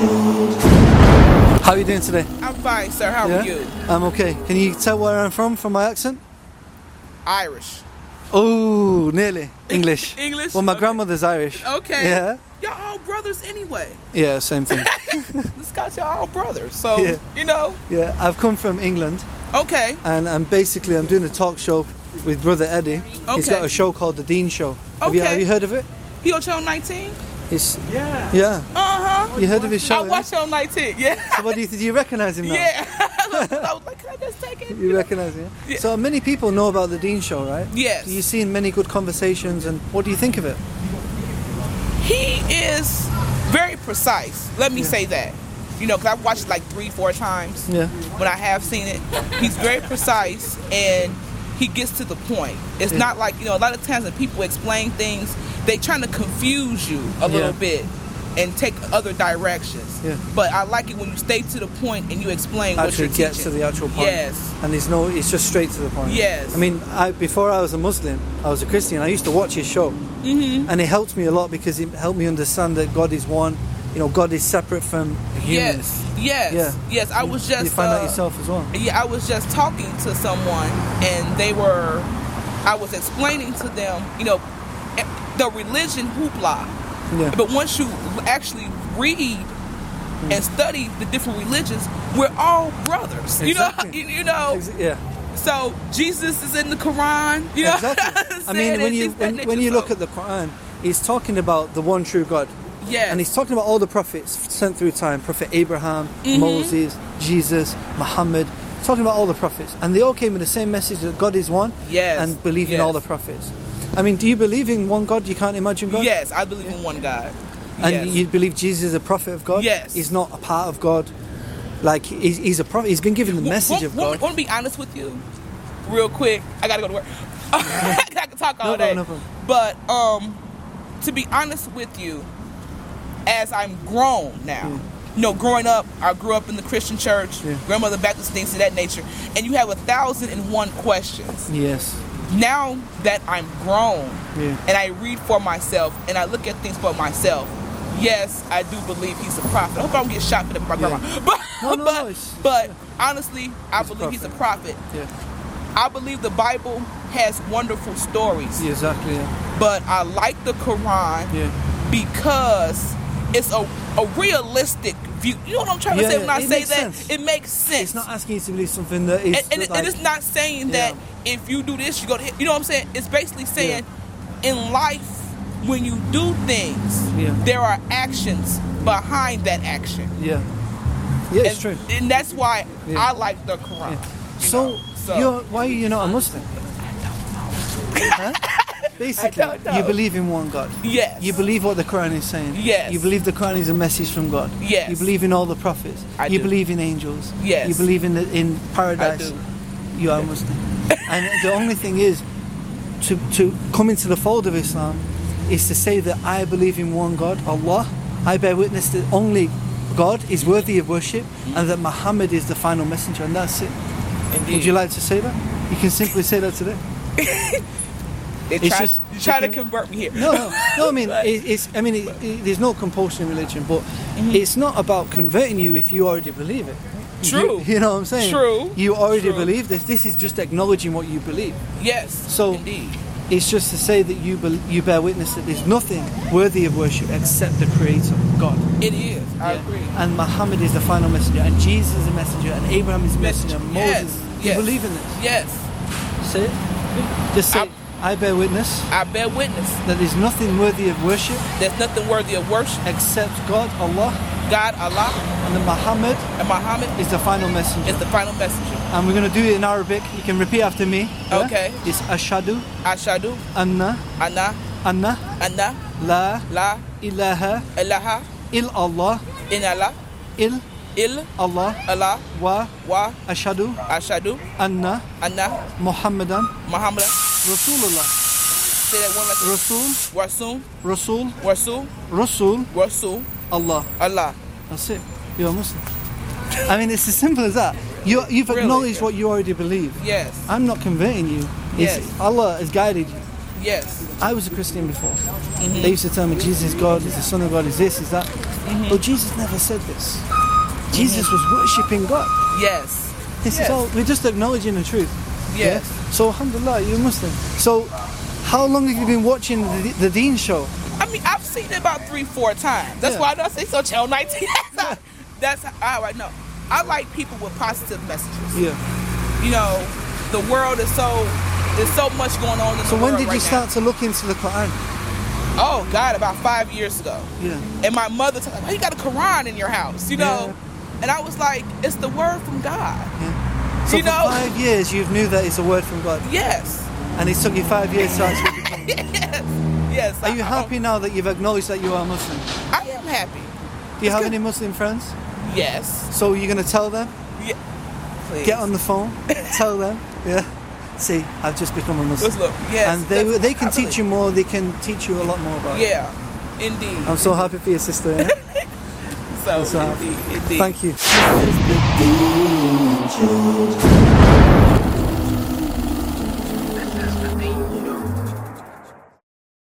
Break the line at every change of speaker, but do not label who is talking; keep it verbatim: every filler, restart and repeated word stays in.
How are you doing today?
I'm fine, sir. How
Yeah?
are you?
I'm okay. Can you tell where I'm from from my accent?
Irish.
Oh, nearly. English.
English?
Well, my
Okay.
grandmother's Irish.
Okay.
Yeah?
Y'all all brothers anyway.
Yeah, same thing.
This guy's y'all all brothers. So,
Yeah.
you know.
Yeah, I've come from England,
Okay.
and I'm basically I'm doing a talk show with Brother Eddie. He's
Okay.
got a show called The Dean Show. Have you,
Okay.
have you heard of it?
He on channel nineteen?
It's,
Yeah.
yeah.
Uh-huh.
You heard of his show?
I
yeah?
watch channel nineteen, yeah.
So what do you, do you recognise him now?
Yeah. I was like, can I just take it?
You recognise him?
Yeah.
So many people know about The Dean Show, right?
Yes.
You've seen many good conversations, and what do you think of it?
He is very precise. Let me
Yeah.
say that. You know, because I've watched it like three, four times.
Yeah.
When I have seen it, he's very precise and he gets to the point. It's
Yeah.
not like, you know, a lot of times when people explain things, they trying to confuse you a little
Yeah.
bit and take other directions.
Yeah.
But I like it when you stay to the point and you explain what
Actually
you're
gets
teaching.
to the actual point.
Yes.
And there's no, it's just straight to the point.
Yes.
I mean, I, before I was a Muslim, I was a Christian. I used to watch his show,
Mm-hmm.
and it helped me a lot because it helped me understand that God is one. You know, God is separate from humans.
Yes. Yes.
Yeah.
Yes. I was just
You find
uh,
that yourself as well.
Yeah, I was just talking to someone, and they were, I was explaining to them, you know, the religion hoopla.
Yeah.
But once you actually read and study the different religions, we're all brothers. You know,
Exactly.
you, you know.
Ex- yeah.
So Jesus is in the Quran. You know,
Exactly. I mean, when you when, when you look at the Quran, he's talking about the one true God.
yes,
And he's talking about all the prophets sent through time. Prophet Abraham,
Mhm.
Moses, Jesus, Muhammad. Talking about all the prophets. And they all came with the same message that God is one.
Yes.
And believe in
Yes.
all the prophets. I mean, do you believe in one God? You can't imagine God?
yes, I believe in one God.
And
yes.
you believe Jesus is a prophet of God?
Yes.
He's not a part of God. Like, he's, he's a prophet. He's been given the message of God.
I want to be honest with you, real quick. I gotta go to work. I can talk all
No, no,
day.
no problem.
But um, to be honest with you, as I'm grown now,
Yeah.
you know, growing up, I grew up in the Christian church,
Yeah.
grandmother Baptist, things of that nature, and you have a thousand and one questions.
Yes.
Now that I'm grown
Yeah.
and I read for myself and I look at things for myself, yes, I do believe he's a prophet. I hope I don't get shot for that by my
Yeah.
grandma. But,
No, no,
but,
no, it's-
but honestly, I
He's a
believe he's a
prophet.
prophet.
Yeah.
I believe the Bible has wonderful stories,
Yeah, exactly. Yeah.
but I like the Quran
Yeah.
because it's a, a realistic view. You know what I'm trying
Yeah,
to say when
yeah,
I
it
say
makes
that?
sense.
It makes sense.
It's not asking you to believe something that is.
and, and, it-
like,
and it's not saying that if you do this, you go to hit. You know what I'm saying? It's basically saying in life, when you do things,
Yeah.
there are actions behind that action.
Yeah. Yeah, it's
and,
true.
And that's why
Yeah.
I like the Quran.
Yeah.
you
So,
know? So-
you're, why are you not a Muslim? Huh? Basically,
I don't know.
you believe in one God.
Yes.
You believe what the Quran is saying.
Yes.
You believe the Quran is a message from God.
Yes.
You believe in all the prophets.
I
you
do.
believe in angels.
Yes.
You believe in the, in paradise.
I do.
You are Muslim. And the only thing is, to to come into the fold of Islam, is to say that I believe in one God, Allah. I bear witness that only God is worthy of worship, and that Muhammad is the final messenger, and that's it.
Indeed.
Would you like to say that? You can simply say that today.
They
It's
try,
just-
you try to
it can-
convert me here.
No, no, no. I mean,
But-
it, it's. I mean, it, it, there's no compulsion in religion, but
Mm-hmm.
it's not about converting you if you already believe it.
True.
You, you know what I'm saying?
True.
You already
True.
believe this. This is just acknowledging what you believe.
Yes.
So-
indeed.
It's just to say that you bel you bear witness that there's nothing worthy of worship except the Creator, God.
It is. I
Yeah.
agree.
And Muhammad is the final messenger, and Jesus is a messenger, and Abraham is a messenger, and
Yes.
Moses.
Yes.
You believe in this?
Yes.
Say it. Just say,
I-
I, bear witness
I bear witness.
that there's nothing worthy of worship
There's nothing worthy of worship.
except God, Allah,
God, Allah,
and that Muhammad
and Muhammad
is the final messenger.
is the final messenger.
And we're going to do it in Arabic. You can repeat after me. yeah?
Okay.
It's Ashadu
Ashadu,
anna
Anna,
anna
Anna,
la
La,
ilaha
Ilaha,
il Allah
Inala,
il
Il,
Allah
Allah,
wa
Wa,
ashadu
Ashadu,
anna
Anna,
Muhammadan
Muhammad.
Rasulullah.
Say that one like
Rasul,
Rasul,
Rasul,
Rasul,
Rasul,
Rasul,
Allah.
Allah.
That's it. You're a Muslim. I mean, it's as simple as that. You, you've
Really?
acknowledged what you already believe.
Yes.
I'm not converting you. It's
Yes.
Allah has guided you.
Yes.
I was a Christian before. Mm-hmm. They used to tell me Jesus is God, He's the Son of God, is this, is that. Mm-hmm. But Jesus never said this. Jesus mm-hmm. was worshipping God.
Yes.
This
yes.
is all, we're just acknowledging the truth.
Yes.
Yeah? So, alhamdulillah, you're Muslim. So, how long have you been watching the, the Deen show?
I mean, I've seen it about three, four times. That's yeah. why I don't say so. Channel nineteen.
Yeah.
That's how I know. I like people with positive messages.
Yeah.
You know, the world is so there's so much going on in
so
the world.
So when did
right
you start
now.
to look into the Quran?
Oh God, about five years ago.
Yeah.
And my mother told me, "Why you got a Quran in your house?" You know. Yeah. And I was like, "It's the word from God."
Yeah. So
you
for
know?
five years you knew that it's a word from God.
Yes.
And it took you five years to actually become Muslim.
Yes. Yes.
Are you
I,
happy I, now that you've acknowledged that you are Muslim?
I am happy.
Do you have any Muslim friends?
Yes.
So you're going to tell them?
Yeah. Please.
Get on the phone, tell them. Yeah. See, I've just become a Muslim.
Muslim. Yes.
And they they can teach you more. They can teach you a lot more about
yeah.
it.
Yeah. Indeed.
I'm so happy for your sister. Yeah?
so,
so
indeed, indeed.
Thank you.